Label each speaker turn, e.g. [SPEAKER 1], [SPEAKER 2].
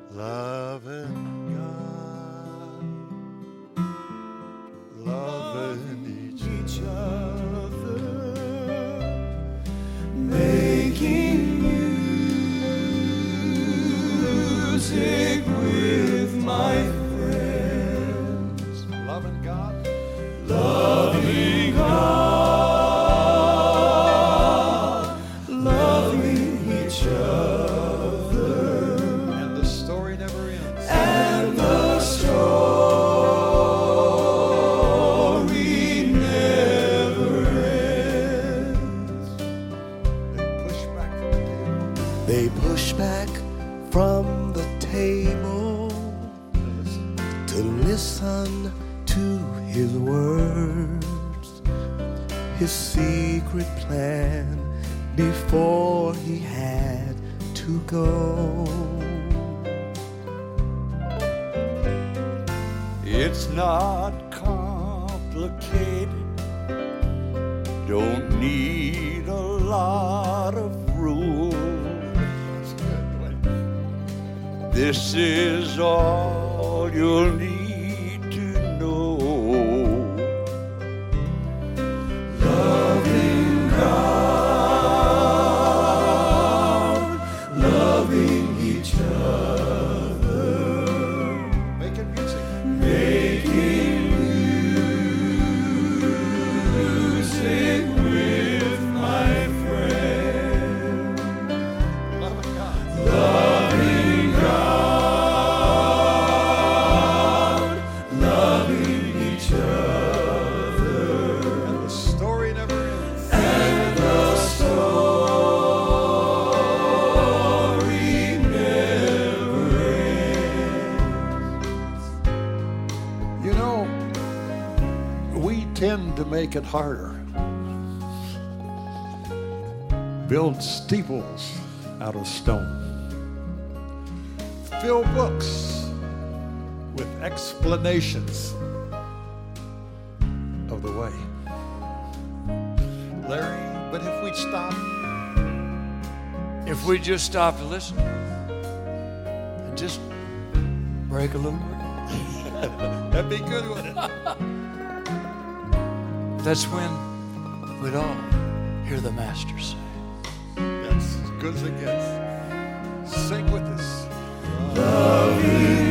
[SPEAKER 1] Loving God, loving each other, making music with my friends. Loving God, loving God, loving each other. And the story never ends. And the story never ends. They push back from the table to listen to his words, his secret plan before he had to go. It's not complicated, don't need a lot of rules. This is all you'll need to know. Loving God, loving each other, making music, making music with my friend. Loving God, loving God, loving each other. And the story never ends. And the story never ends. You know, we tend to make it harder. Build steeples out of stone. Fill books with explanations of the way. Larry, but if we'd stop,
[SPEAKER 2] If we just stop to listen and just break a little more,
[SPEAKER 1] that'd be good, wouldn't it?
[SPEAKER 2] that's when we'd all hear the Master say,
[SPEAKER 1] That's as good as it gets. Sing with us.
[SPEAKER 3] Loving